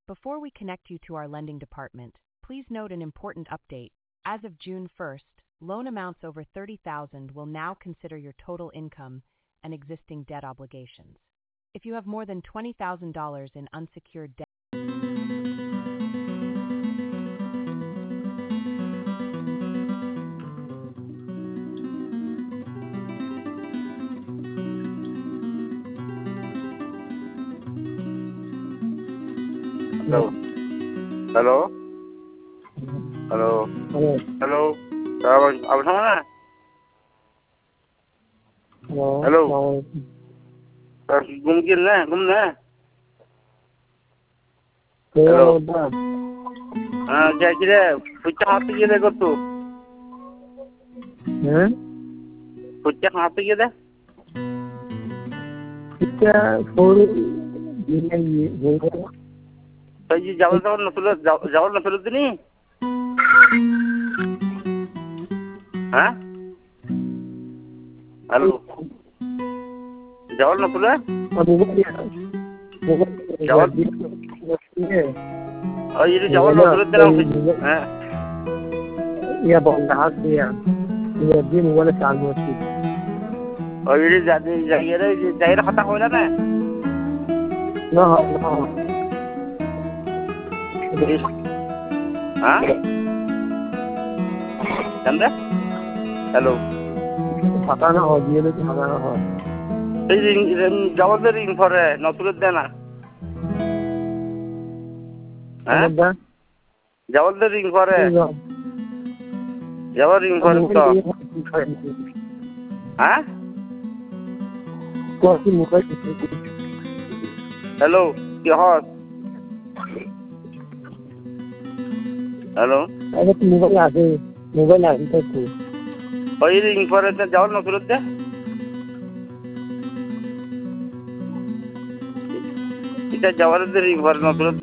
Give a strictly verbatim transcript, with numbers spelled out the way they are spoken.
Before we connect you to our lending department, please note an important update. As of June first, loan amounts over thirty thousand dollars will now consider your total income and existing debt obligations. If you have more than twenty thousand dollars in unsecured debt, Hello. Hello. Hello. Hello. Hello. Abang abang mana? Hello. Hello. Hello. Mungkin lah, gimana? Hello. Ah, jadi pucang hati kita kau tu. Hmm? Pucang hati kita? Kita full ini ini. Jadi jawab jawab nasul jawab nasul tu ni. Hah? Halo. Jawab nasul? Abu dia. Jawab. Oh, ini jawab nasul tu orang. Hah? Ya, benda dia. Dia dia mula calon tu. Oh, ini jadi jadi jadi kata kau lah na? No, no. Hah? Canda? Hello. Pata na ho, dia tu pata na ho. Ini ini jawab dari info re, nasul tu na? Hah? Ada? Jawab dari info re. Jawab dari info tu. Hah? Kau si muka tu. Hello, क्या Hello. Ada tu muka lagi, muka lagi tu. Oh, ini informasi jawab nak surat deh. Kita jawab dari informasi nak surat.